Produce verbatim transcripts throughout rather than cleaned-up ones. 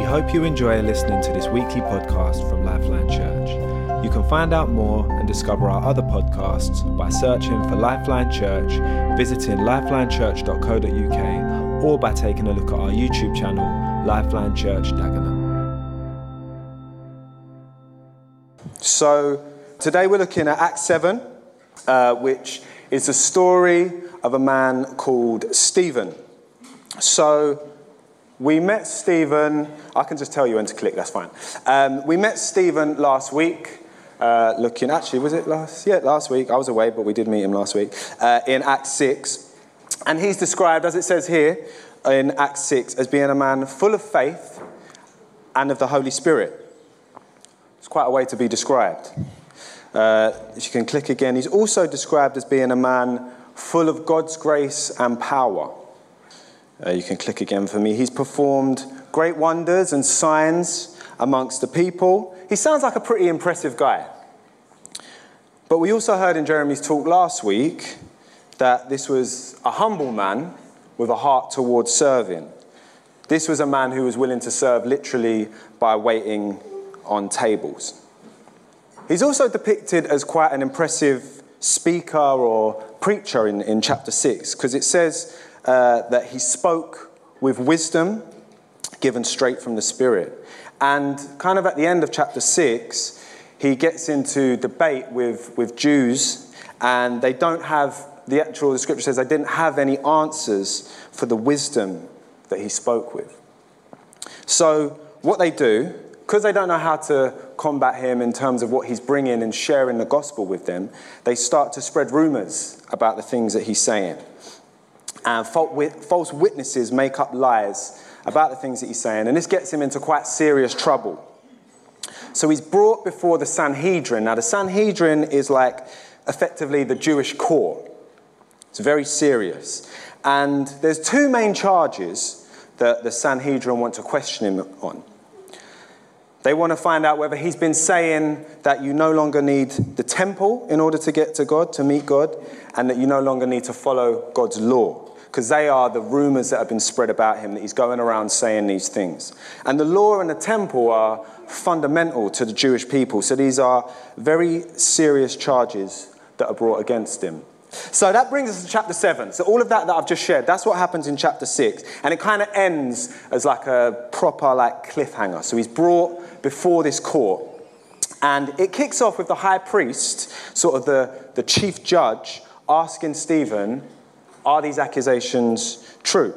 hope you enjoy listening to this weekly podcast from Lifeline Church. You can find out more and discover our other podcasts by searching for Lifeline Church, visiting lifeline church dot co dot uk, or by taking a look at our YouTube channel, Lifeline Church Dagenham. So today we're looking at Acts seven, uh, which is the story of a man called Stephen. So we met Stephen, I can just tell you when to click, that's fine. Um, we met Stephen last week, uh, looking, actually, was it last? Yeah, last week. I was away, but we did meet him last week, uh, in Acts six. And he's described, as it says here, in Acts six, as being a man full of faith and of the Holy Spirit. It's quite a way to be described. Uh, if you can click again, he's also described as being a man full of God's grace and power. Uh, you can click again for me. He's performed great wonders and signs amongst the people. He sounds like a pretty impressive guy. But we also heard in Jeremy's talk last week that this was a humble man with a heart towards serving. This was a man who was willing to serve literally by waiting on tables. He's also depicted as quite an impressive speaker or preacher in, in chapter six, because it says Uh, that he spoke with wisdom given straight from the Spirit. And kind of at the end of chapter six, he gets into debate with, with Jews, and they don't have, the actual, the scripture says they didn't have any answers for the wisdom that he spoke with. So what they do, because they don't know how to combat him in terms of what he's bringing and sharing the gospel with them, they start to spread rumors about the things that he's saying. And false witnesses make up lies about the things that he's saying. And this gets him into quite serious trouble. So he's brought before the Sanhedrin. Now, the Sanhedrin is like effectively the Jewish court. It's very serious. And there's two main charges that the Sanhedrin want to question him on. They want to find out whether he's been saying that you no longer need the temple in order to get to God, to meet God, and that you no longer need to follow God's law. Because they are the rumors that have been spread about him, that he's going around saying these things. And the law and the temple are fundamental to the Jewish people. So these are very serious charges that are brought against him. So that brings us to chapter seven. So all of that that I've just shared, that's what happens in chapter six. And it kind of ends as like a proper like cliffhanger. So he's brought before this court. And it kicks off with the high priest, sort of the, the chief judge, asking Stephen, are these accusations true?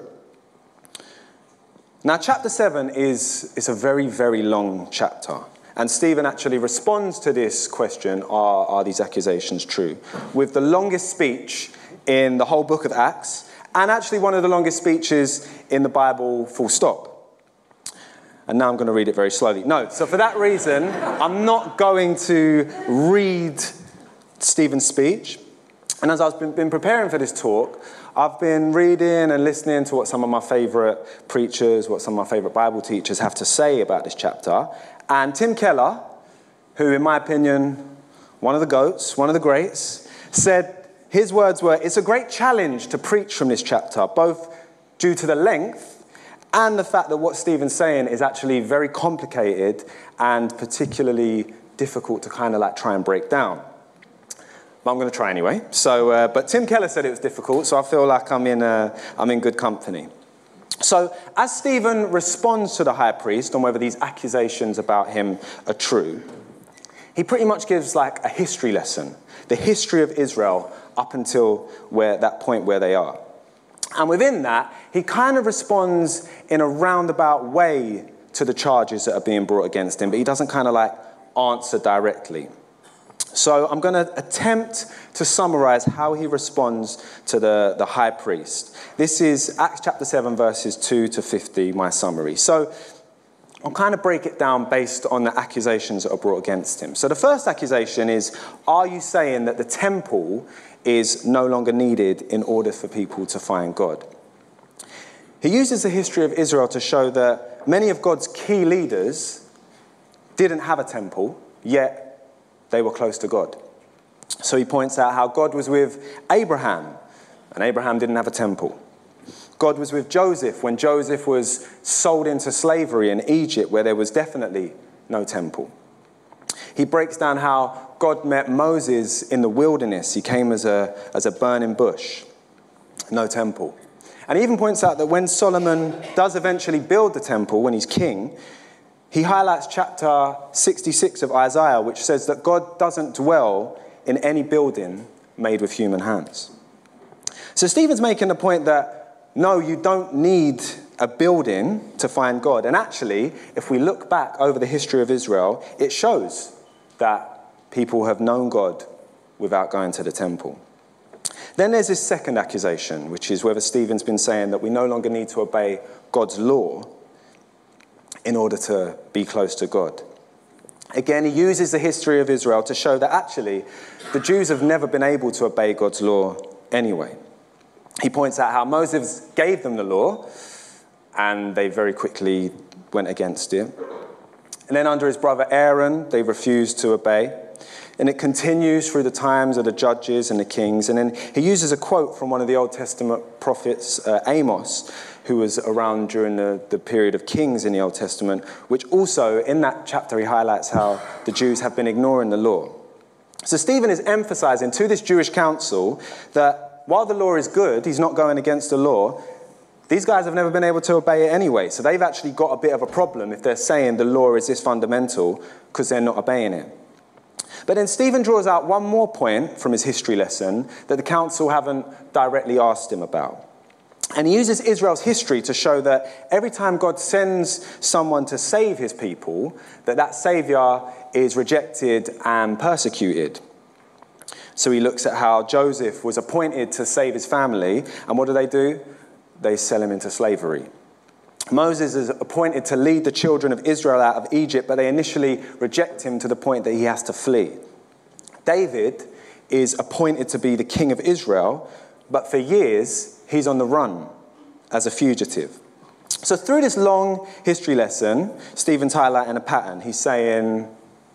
Now, chapter seven is, is a very, very long chapter. And Stephen actually responds to this question, are, are these accusations true? With the longest speech in the whole book of Acts, and actually one of the longest speeches in the Bible, full stop. And now I'm going to read it very slowly. No, so for that reason, I'm not going to read Stephen's speech. And as I've been, been preparing for this talk, I've been reading and listening to what some of my favourite preachers, what some of my favourite Bible teachers have to say about this chapter. And Tim Keller, who in my opinion, one of the goats, one of the greats, said his words were, it's a great challenge to preach from this chapter, both due to the length and the fact that what Stephen's saying is actually very complicated and particularly difficult to kind of like try and break down. But I'm going to try anyway. So, uh, but Tim Keller said it was difficult, so I feel like I'm in, uh, I'm in good company. So, as Stephen responds to the high priest on whether these accusations about him are true, he pretty much gives like a history lesson, the history of Israel up until where that point where they are. And within that, he kind of responds in a roundabout way to the charges that are being brought against him, but he doesn't kind of like answer directly. So I'm going to attempt to summarize how he responds to the, the high priest. This is Acts chapter seven, verses two to fifty, my summary. So I'll kind of break it down based on the accusations that are brought against him. So the first accusation is, are you saying that the temple is no longer needed in order for people to find God? He uses the history of Israel to show that many of God's key leaders didn't have a temple, yet they were close to God. So he points out how God was with Abraham, and Abraham didn't have a temple. God was with Joseph when Joseph was sold into slavery in Egypt, where there was definitely no temple. He breaks down how God met Moses in the wilderness. He came as a, as a burning bush, no temple. And he even points out that when Solomon does eventually build the temple, when he's king, he highlights chapter sixty-six of Isaiah, which says that God doesn't dwell in any building made with human hands. So Stephen's making the point that, no, you don't need a building to find God. And actually, if we look back over the history of Israel, it shows that people have known God without going to the temple. Then there's this second accusation, which is whether Stephen's been saying that we no longer need to obey God's law in order to be close to God. Again, he uses the history of Israel to show that actually the Jews have never been able to obey God's law anyway. He points out how Moses gave them the law, and they very quickly went against it. And then under his brother Aaron, they refused to obey. And it continues through the times of the judges and the kings. And then he uses a quote from one of the Old Testament prophets, uh, Amos, who was around during the, the period of kings in the Old Testament, which also, in that chapter, he highlights how the Jews have been ignoring the law. So Stephen is emphasizing to this Jewish council that while the law is good, he's not going against the law. These guys have never been able to obey it anyway. So they've actually got a bit of a problem if they're saying the law is this fundamental because they're not obeying it. But then Stephen draws out one more point from his history lesson that the council haven't directly asked him about. And he uses Israel's history to show that every time God sends someone to save his people, that that savior is rejected and persecuted. So he looks at how Joseph was appointed to save his family, and what do they do? They sell him into slavery. Moses is appointed to lead the children of Israel out of Egypt, but they initially reject him to the point that he has to flee. David is appointed to be the king of Israel, but for years, he's on the run as a fugitive. So through this long history lesson, Stephen's highlighting a pattern. He's saying,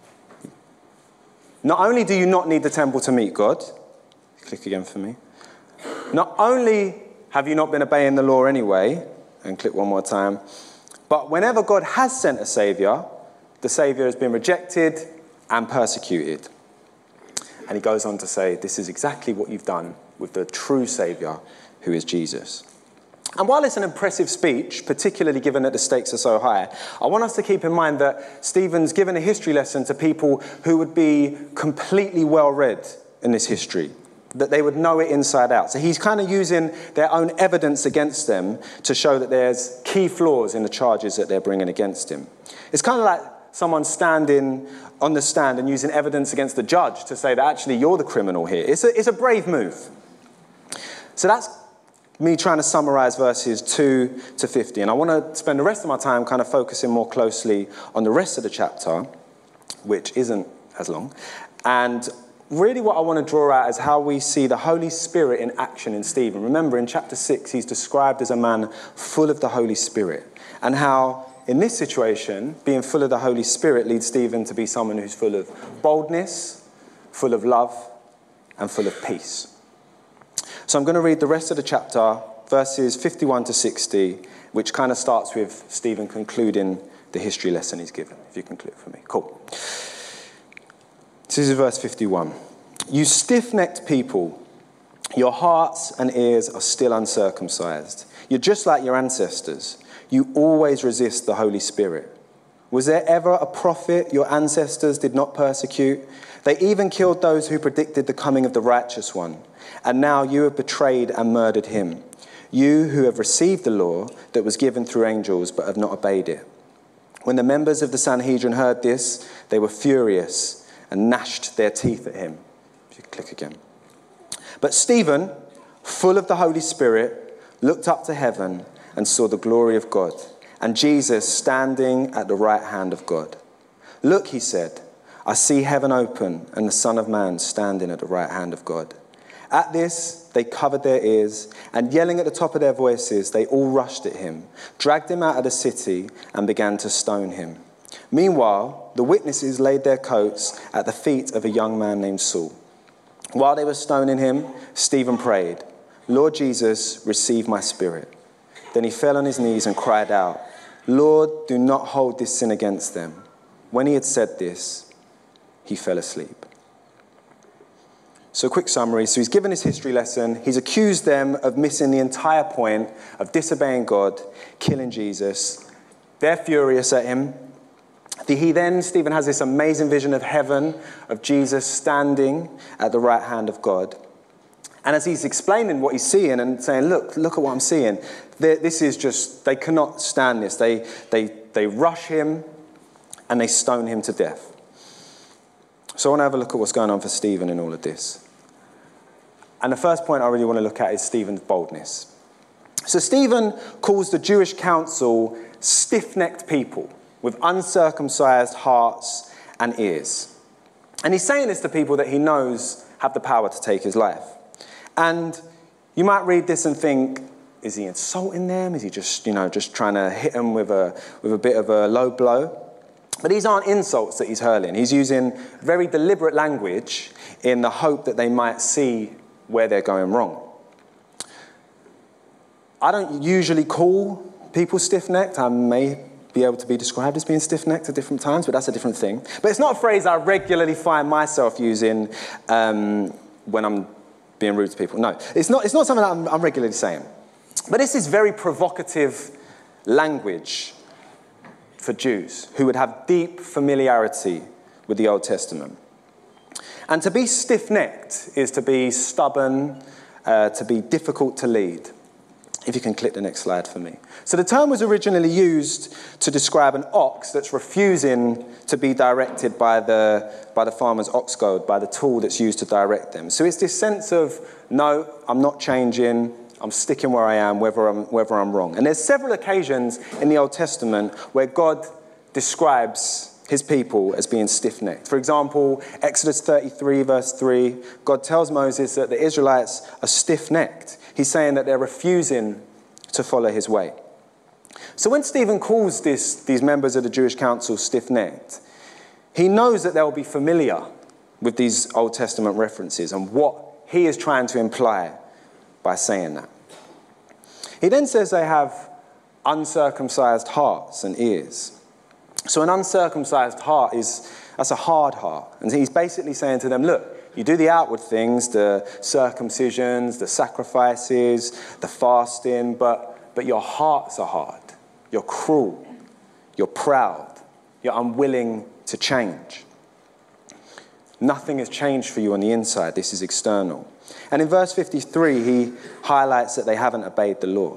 not only do you not need the temple to meet God, click again for me, not only have you not been obeying the law anyway, and click one more time, but whenever God has sent a saviour, the saviour has been rejected and persecuted. And he goes on to say, this is exactly what you've done with the true saviour, who is Jesus. And while it's an impressive speech, particularly given that the stakes are so high, I want us to keep in mind that Stephen's given a history lesson to people who would be completely well-read in this history, that they would know it inside out. So he's kind of using their own evidence against them to show that there's key flaws in the charges that they're bringing against him. It's kind of like someone standing on the stand and using evidence against the judge to say that actually you're the criminal here. It's a, it's a brave move. So that's me trying to summarize verses two to fifty. And I want to spend the rest of my time kind of focusing more closely on the rest of the chapter, which isn't as long. And really what I want to draw out is how we see the Holy Spirit in action in Stephen. Remember, in chapter six, he's described as a man full of the Holy Spirit. And how, in this situation, being full of the Holy Spirit leads Stephen to be someone who's full of boldness, full of love, and full of peace. So I'm going to read the rest of the chapter, verses fifty-one to sixty, which kind of starts with Stephen concluding the history lesson he's given. If you can click for me. Cool. This is verse fifty-one. You stiff-necked people, your hearts and ears are still uncircumcised. You're just like your ancestors. You always resist the Holy Spirit. Was there ever a prophet your ancestors did not persecute? They even killed those who predicted the coming of the righteous one. And now you have betrayed and murdered him. You who have received the law that was given through angels but have not obeyed it. When the members of the Sanhedrin heard this, they were furious and gnashed their teeth at him. If you click again. But Stephen, full of the Holy Spirit, looked up to heaven and saw the glory of God, and Jesus standing at the right hand of God. Look, he said, I see heaven open and the Son of Man standing at the right hand of God. At this, they covered their ears, and yelling at the top of their voices, they all rushed at him, dragged him out of the city, and began to stone him. Meanwhile, the witnesses laid their coats at the feet of a young man named Saul. While they were stoning him, Stephen prayed, Lord Jesus, receive my spirit. Then he fell on his knees and cried out, "Lord, do not hold this sin against them." When he had said this, he fell asleep. So quick summary. So he's given his history lesson. He's accused them of missing the entire point of disobeying God, killing Jesus. They're furious at him. He then, Stephen has this amazing vision of heaven, of Jesus standing at the right hand of God. And as he's explaining what he's seeing and saying, look, look at what I'm seeing, this is just, they cannot stand this. They, they, they rush him and they stone him to death. So I want to have a look at what's going on for Stephen in all of this. And the first point I really want to look at is Stephen's boldness. So Stephen calls the Jewish council stiff-necked people with uncircumcised hearts and ears. And he's saying this to people that he knows have the power to take his life. And you might read this and think, is he insulting them? Is he just, you know, just trying to hit them with a, with a bit of a low blow? But these aren't insults that he's hurling. He's using very deliberate language in the hope that they might see where they're going wrong. I don't usually call people stiff-necked. I may be able to be described as being stiff-necked at different times, but that's a different thing. But it's not a phrase I regularly find myself using um, when I'm being rude to people. No, it's not, it's not something that I'm, I'm regularly saying. But this is very provocative language for Jews who would have deep familiarity with the Old Testament. And to be stiff-necked is to be stubborn, uh, to be difficult to lead. If you can click the next slide for me. So the term was originally used to describe an ox that's refusing to be directed by the, by the farmer's ox goad, by the tool that's used to direct them. So it's this sense of, no, I'm not changing, I'm sticking where I am, whether I'm, whether I'm wrong. And there's several occasions in the Old Testament where God describes his people as being stiff-necked. For example, Exodus thirty-three, verse three, God tells Moses that the Israelites are stiff-necked. He's saying that they're refusing to follow his way. So when Stephen calls this, these members of the Jewish council stiff-necked, he knows that they'll be familiar with these Old Testament references and what he is trying to imply by saying that. He then says they have uncircumcised hearts and ears. So an uncircumcised heart is, that's a hard heart. And he's basically saying to them, look, you do the outward things, the circumcisions, the sacrifices, the fasting, but, but your hearts are hard. You're cruel. You're proud. You're unwilling to change. Nothing has changed for you on the inside. This is external. And in verse fifty-three, he highlights that they haven't obeyed the law.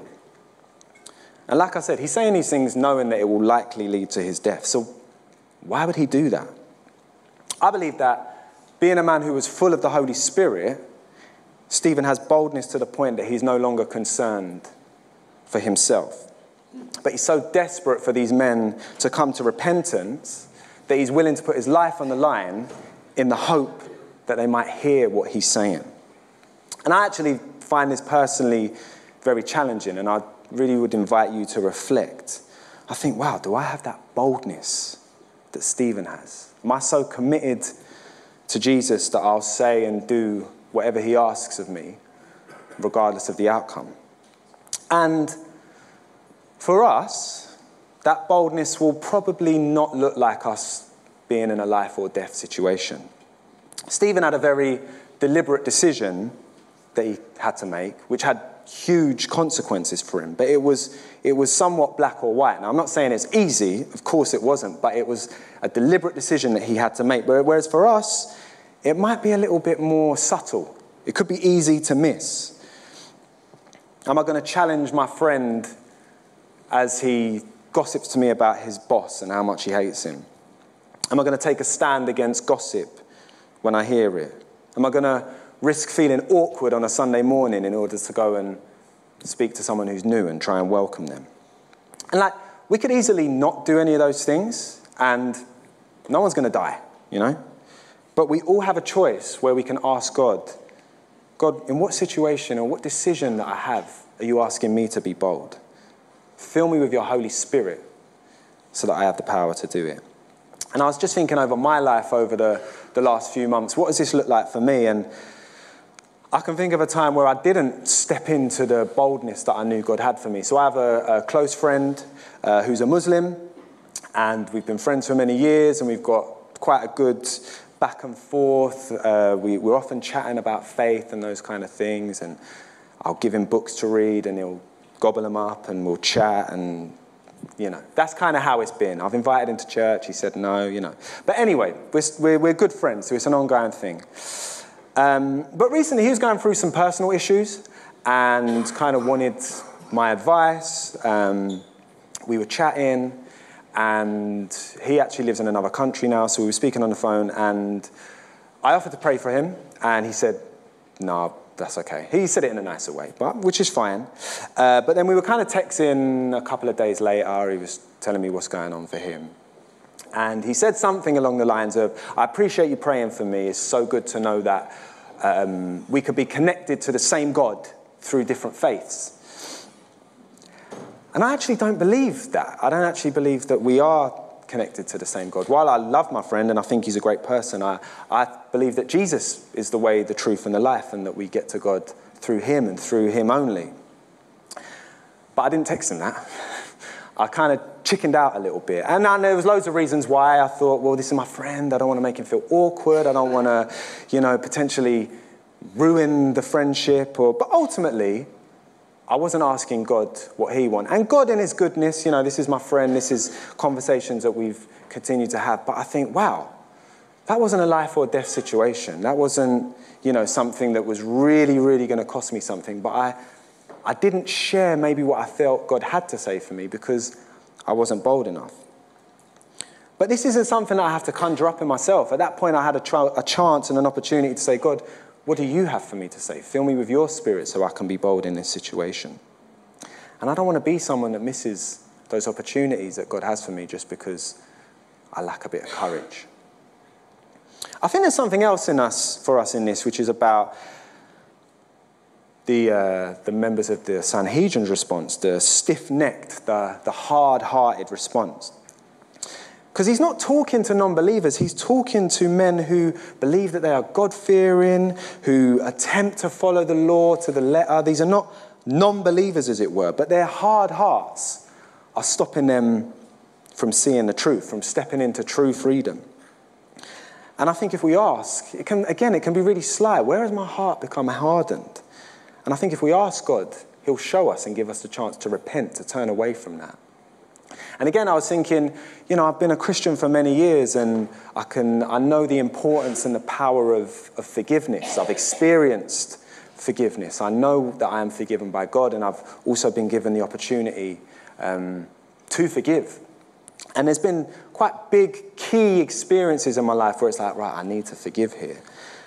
And like I said, he's saying these things knowing that it will likely lead to his death. So why would he do that? I believe that being a man who was full of the Holy Spirit, Stephen has boldness to the point that he's no longer concerned for himself. But he's so desperate for these men to come to repentance that he's willing to put his life on the line in the hope that they might hear what he's saying. And I actually find this personally very challenging, and I really would invite you to reflect. I think, wow, do I have that boldness that Stephen has? Am I so committed to Jesus that I'll say and do whatever he asks of me, regardless of the outcome? And for us, that boldness will probably not look like us being in a life or death situation. Stephen had a very deliberate decision that he had to make, which had huge consequences for him, but it was it was somewhat black or white. Now, I'm not saying it's easy, of course it wasn't, but it was a deliberate decision that he had to make. Whereas for us, it might be a little bit more subtle. It could be easy to miss. Am I going to challenge my friend as he gossips to me about his boss and how much he hates him? Am I going to take a stand against gossip when I hear it? Am I going to risk feeling awkward on a Sunday morning in order to go and speak to someone who's new and try and welcome them? And like, we could easily not do any of those things and no one's going to die, you know? But we all have a choice where we can ask God, God, in what situation or what decision that I have are you asking me to be bold? Fill me with your Holy Spirit so that I have the power to do it. And I was just thinking over my life over the, the last few months, what does this look like for me? And I can think of a time where I didn't step into the boldness that I knew God had for me. So I have a, a close friend uh, who's a Muslim, and we've been friends for many years, and we've got quite a good back and forth. Uh, we, we're often chatting about faith and those kind of things, and I'll give him books to read, and he'll gobble them up, and we'll chat, and, you know, that's kind of how it's been. I've invited him to church, he said no, you know. But anyway, we're, we're, we're good friends, so it's an ongoing thing. Um, but recently he was going through some personal issues and kind of wanted my advice. Um, we were chatting, and he actually lives in another country now, so we were speaking on the phone, and I offered to pray for him, and he said, no, that's okay. He said it in a nicer way, but which is fine. Uh, but then we were kind of texting a couple of days later. He was telling me what's going on for him. And he said something along the lines of, I appreciate you praying for me. It's so good to know that um, we could be connected to the same God through different faiths. And I actually don't believe that. I don't actually believe that we are connected to the same God. While I love my friend and I think he's a great person, I, I believe that Jesus is the way, the truth, and the life, and that we get to God through him and through him only. But I didn't text him that. I kind of chickened out a little bit. And, and there was loads of reasons why. I thought, well, this is my friend. I don't want to make him feel awkward. I don't want to, you know, potentially ruin the friendship. Or, but ultimately, I wasn't asking God what he wanted. And God in his goodness, you know, this is my friend. This is conversations that we've continued to have. But I think, wow, that wasn't a life or death situation. That wasn't, you know, something that was really, really going to cost me something. But I... I didn't share maybe what I felt God had to say for me because I wasn't bold enough. But this isn't something that I have to conjure up in myself. At that point, I had a, tra- a chance and an opportunity to say, God, what do you have for me to say? Fill me with your spirit so I can be bold in this situation. And I don't want to be someone that misses those opportunities that God has for me just because I lack a bit of courage. I think there's something else in us, for us in this, which is about The, uh, the members of the Sanhedrin's response, the stiff-necked, the, the hard-hearted response. Because he's not talking to non-believers, he's talking to men who believe that they are God-fearing, who attempt to follow the law to the letter. These are not non-believers, as it were, but their hard hearts are stopping them from seeing the truth, from stepping into true freedom. And I think if we ask, it can, again, it can be really sly. Where has my heart become hardened? And I think if we ask God, he'll show us and give us the chance to repent, to turn away from that. And again, I was thinking, you know, I've been a Christian for many years, and I can I know the importance and the power of, of forgiveness. I've experienced forgiveness. I know that I am forgiven by God, and I've also been given the opportunity um, to forgive. And there's been quite big, key experiences in my life where it's like, right, I need to forgive here.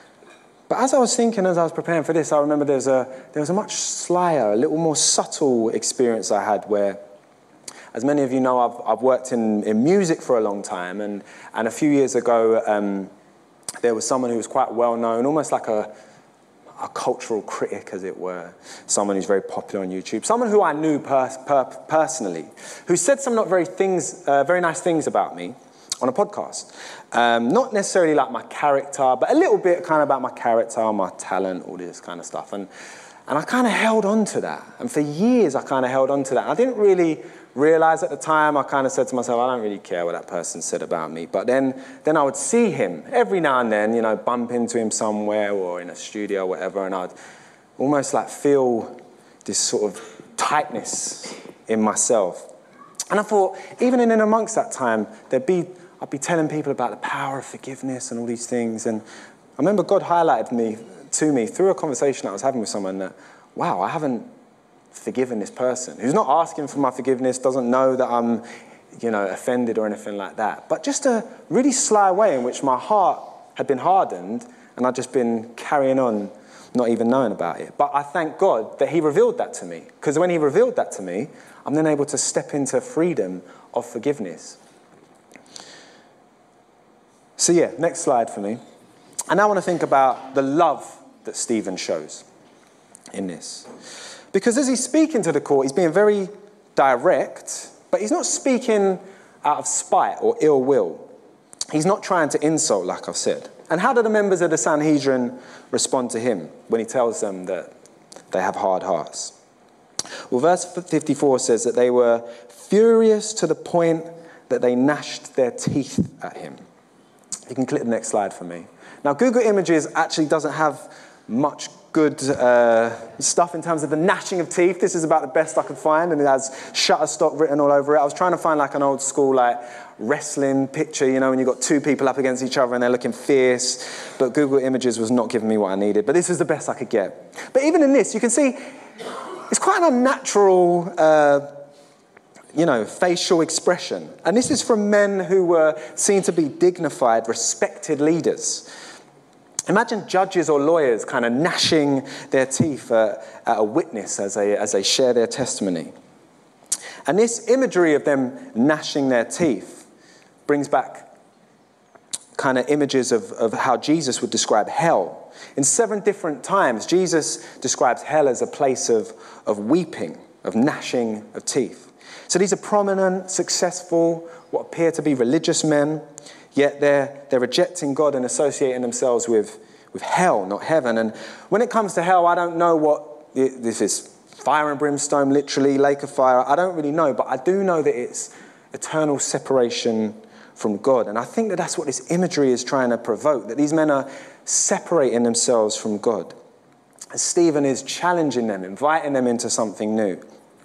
But as I was thinking, as I was preparing for this, I remember there was a, there was a much slyer, a little more subtle experience I had where, as many of you know, I've, I've worked in, in music for a long time. And, and a few years ago, um, there was someone who was quite well known, almost like a, a cultural critic, as it were. Someone who's very popular on YouTube. Someone who I knew per, per, personally, who said some not very, things, uh, very nice things about me on a podcast. Um, not necessarily like my character, but a little bit kind of about my character, my talent, all this kind of stuff. And and I kind of held on to that. And for years, I kind of held on to that. And I didn't really realize at the time, I kind of said to myself, I don't really care what that person said about me. But then, then I would see him every now and then, you know, bump into him somewhere or in a studio or whatever, and I'd almost like feel this sort of tightness in myself. And I thought, even in and amongst that time, there'd be I'd be telling people about the power of forgiveness and all these things. And I remember God highlighted me to me through a conversation I was having with someone that, wow, I haven't forgiven this person who's not asking for my forgiveness, doesn't know that I'm, you know, offended or anything like that. But just a really sly way in which my heart had been hardened and I'd just been carrying on, not even knowing about it. But I thank God that he revealed that to me. Because when he revealed that to me, I'm then able to step into freedom of forgiveness. So yeah, next slide for me. And I want to think about the love that Stephen shows in this. Because as he's speaking to the court, he's being very direct, but he's not speaking out of spite or ill will. He's not trying to insult, like I've said. And how do the members of the Sanhedrin respond to him when he tells them that they have hard hearts? Well, verse fifty-four says that they were furious to the point that they gnashed their teeth at him. You can click the next slide for me. Now, Google Images actually doesn't have much good uh, stuff in terms of the gnashing of teeth. This is about the best I could find, and it has Shutterstock written all over it. I was trying to find like an old school like wrestling picture, you know, when you've got two people up against each other and they're looking fierce, but Google Images was not giving me what I needed. But this was the best I could get. But even in this, you can see it's quite an unnatural uh, you know, facial expression. And this is from men who were seen to be dignified, respected leaders. Imagine judges or lawyers kind of gnashing their teeth at, at a witness as they, as they share their testimony. And this imagery of them gnashing their teeth brings back kind of images of, of how Jesus would describe hell. In seven different times, Jesus describes hell as a place of, of weeping, of gnashing of teeth. So these are prominent, successful, what appear to be religious men, yet they're, they're rejecting God and associating themselves with, with hell, not heaven. And when it comes to hell, I don't know what it, this is. Fire and brimstone, literally, lake of fire. I don't really know, but I do know that it's eternal separation from God. And I think that that's what this imagery is trying to provoke, that these men are separating themselves from God. And Stephen is challenging them, inviting them into something new.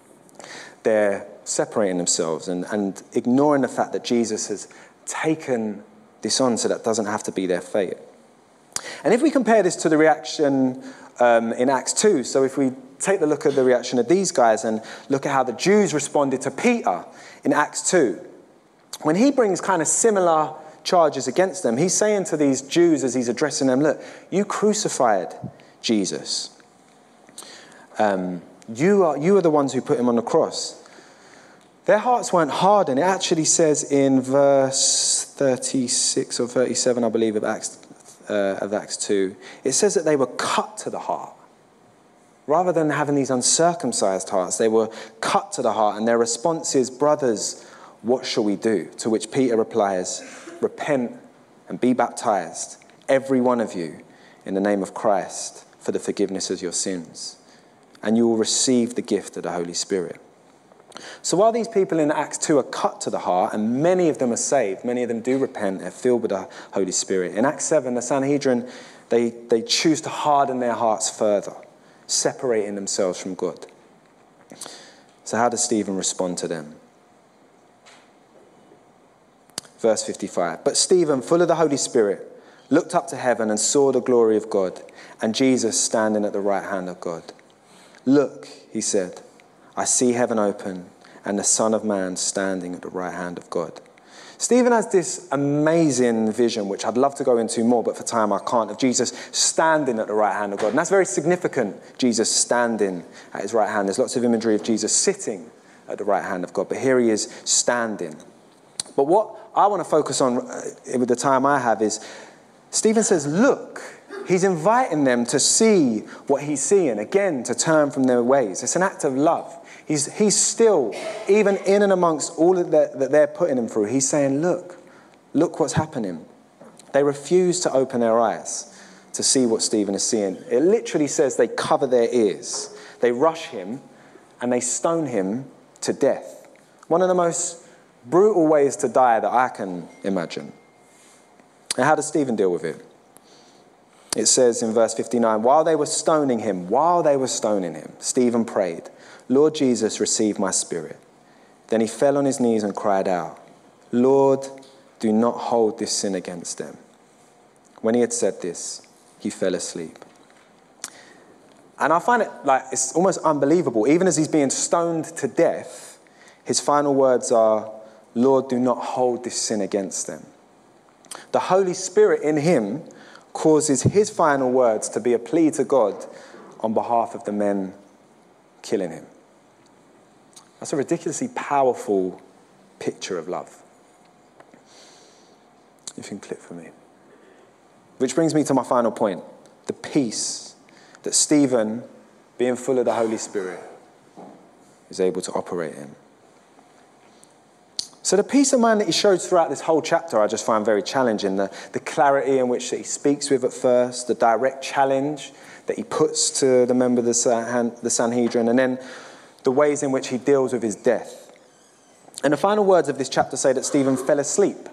They're separating themselves and, and ignoring the fact that Jesus has taken this on so that doesn't have to be their fate. And if we compare this to the reaction um, in Acts two, so if we take the look at the reaction of these guys and look at how the Jews responded to Peter in Acts two, when he brings kind of similar charges against them, he's saying to these Jews as he's addressing them, look, you crucified Jesus. Um, you are, you are the ones who put him on the cross. Their hearts weren't hardened. It actually says in verse thirty-six or thirty-seven, I believe, of Acts, uh, of Acts two, it says that they were cut to the heart. Rather than having these uncircumcised hearts, they were cut to the heart, and their response is, brothers, what shall we do? To which Peter replies, repent and be baptized, every one of you, in the name of Christ, for the forgiveness of your sins, and you will receive the gift of the Holy Spirit. So while these people in Acts two are cut to the heart, and many of them are saved, many of them do repent, they're filled with the Holy Spirit. In Acts seven, the Sanhedrin, they, they choose to harden their hearts further, separating themselves from God. So how does Stephen respond to them? Verse fifty-five, but Stephen, full of the Holy Spirit, looked up to heaven and saw the glory of God and Jesus standing at the right hand of God. Look, he said, I see heaven open and the Son of Man standing at the right hand of God. Stephen has this amazing vision, which I'd love to go into more, but for time I can't, of Jesus standing at the right hand of God. And that's very significant, Jesus standing at his right hand. There's lots of imagery of Jesus sitting at the right hand of God, but here he is standing. But what I want to focus on uh, with the time I have is, Stephen says, look. He's inviting them to see what he's seeing, again, to turn from their ways. It's an act of love. He's, he's still, even in and amongst all of that, that they're putting him through, he's saying, look, look what's happening. They refuse to open their eyes to see what Stephen is seeing. It literally says they cover their ears. They rush him and they stone him to death. One of the most brutal ways to die that I can imagine. And how does Stephen deal with it? It says in verse fifty-nine, while they were stoning him, while they were stoning him, Stephen prayed, Lord Jesus, receive my spirit. Then he fell on his knees and cried out, Lord, do not hold this sin against them. When he had said this, he fell asleep. And I find it like, it's almost unbelievable. Even as he's being stoned to death, his final words are, Lord, do not hold this sin against them. The Holy Spirit in him causes his final words to be a plea to God on behalf of the men killing him. That's a ridiculously powerful picture of love. If you can click for me. Which brings me to my final point, the peace that Stephen, being full of the Holy Spirit, is able to operate in. So the peace of mind that he shows throughout this whole chapter I just find very challenging. The, the clarity in which that he speaks with at first, the direct challenge that he puts to the member of the, San, the Sanhedrin, and then the ways in which he deals with his death. And the final words of this chapter say that Stephen fell asleep.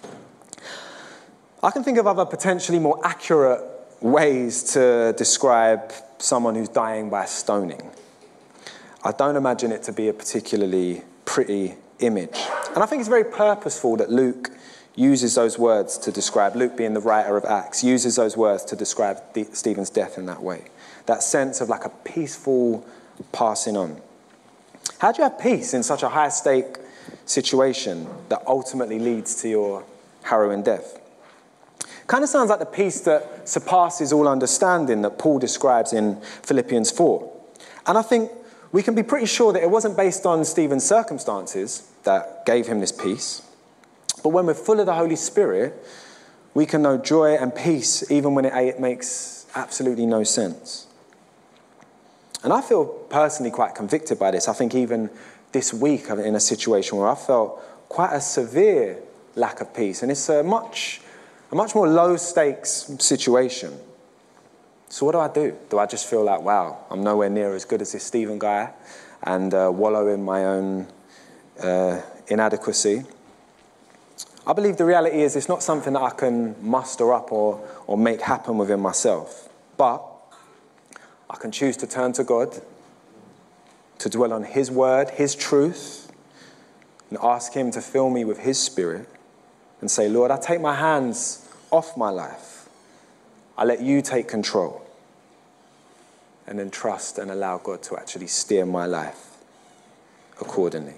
I can think of other potentially more accurate ways to describe someone who's dying by stoning. I don't imagine it to be a particularly pretty image. And I think it's very purposeful that Luke uses those words to describe, Luke being the writer of Acts, uses those words to describe the, Stephen's death in that way. That sense of like a peaceful passing on. How do you have peace in such a high-stake situation that ultimately leads to your harrowing death? Kind of sounds like the peace that surpasses all understanding that Paul describes in Philippians four. And I think we can be pretty sure that it wasn't based on Stephen's circumstances that gave him this peace. But when we're full of the Holy Spirit, we can know joy and peace even when it makes absolutely no sense. And I feel personally quite convicted by this. I think even this week I'm in a situation where I felt quite a severe lack of peace. And it's a much, a much more low-stakes situation. So what do I do? Do I just feel like, wow, I'm nowhere near as good as this Stephen guy and uh, wallow in my own uh, inadequacy? I believe the reality is it's not something that I can muster up or, or make happen within myself. But I can choose to turn to God, to dwell on his word, his truth, and ask him to fill me with his spirit and say, Lord, I take my hands off my life. I let you take control. And then trust and allow God to actually steer my life accordingly.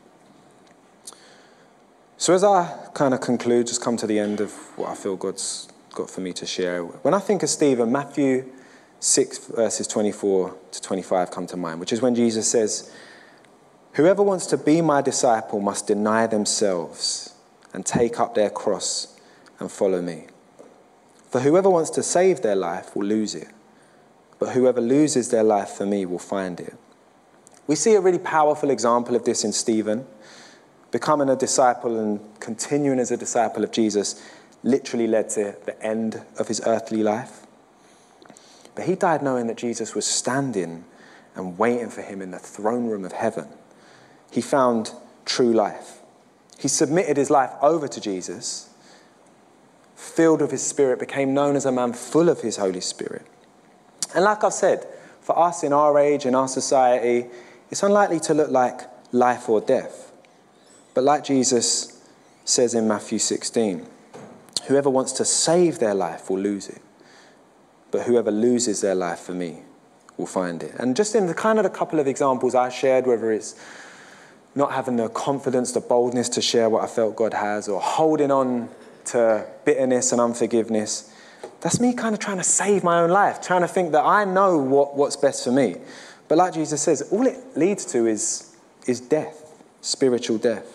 So as I kind of conclude, just come to the end of what I feel God's got for me to share. When I think of Stephen, Matthew six verses twenty-four to twenty-five come to mind, which is when Jesus says, whoever wants to be my disciple must deny themselves and take up their cross and follow me. For whoever wants to save their life will lose it, but whoever loses their life for me will find it. We see a really powerful example of this in Stephen. Becoming a disciple and continuing as a disciple of Jesus literally led to the end of his earthly life. But he died knowing that Jesus was standing and waiting for him in the throne room of heaven. He found true life. He submitted his life over to Jesus, filled with his Spirit, became known as a man full of his Holy Spirit. And like I've said, for us in our age, in our society, it's unlikely to look like life or death. But like Jesus says in Matthew sixteen, whoever wants to save their life will lose it. But whoever loses their life for me will find it. And just in the kind of the couple of examples I shared, whether it's not having the confidence, the boldness to share what I felt God has, or holding on to bitterness and unforgiveness, that's me kind of trying to save my own life, trying to think that I know what, what's best for me. But like Jesus says, all it leads to is, is death, spiritual death.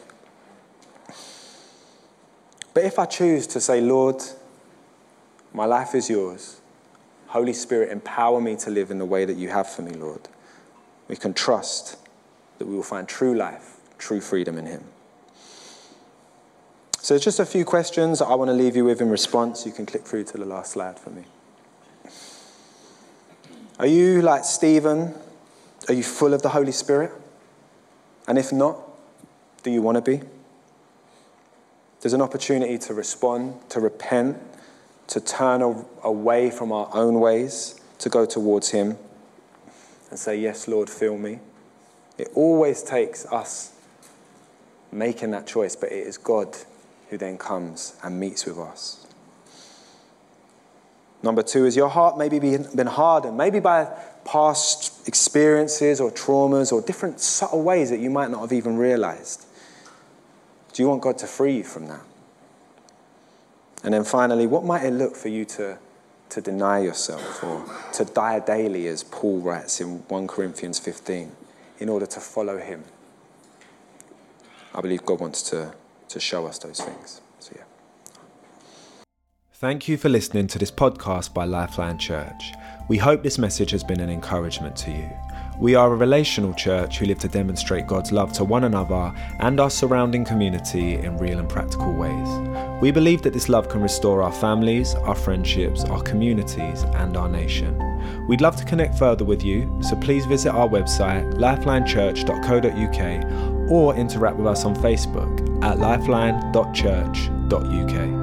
But if I choose to say, Lord, my life is yours, Holy Spirit, empower me to live in the way that you have for me, Lord, we can trust that we will find true life, true freedom in him. So it's just a few questions that I want to leave you with in response. You can click through to the last slide for me. Are you like Stephen? Are you full of the Holy Spirit? And if not, do you want to be? There's an opportunity to respond, to repent, to turn away from our own ways, to go towards him and say, yes, Lord, fill me. It always takes us making that choice, but it is God who then comes and meets with us. Number two is your heart maybe been hardened, maybe by past experiences or traumas or different subtle ways that you might not have even realized. Do you want God to free you from that? And then finally, what might it look for you to, to deny yourself or to die daily, as Paul writes in First Corinthians fifteen, in order to follow him? I believe God wants to, to show us those things. So yeah. Thank you for listening to this podcast by Lifeline Church. We hope this message has been an encouragement to you. We are a relational church who live to demonstrate God's love to one another and our surrounding community in real and practical ways. We believe that this love can restore our families, our friendships, our communities, and our nation. We'd love to connect further with you, so please visit our website, lifeline church dot co dot uk, or interact with us on Facebook at lifeline dot church dot uk.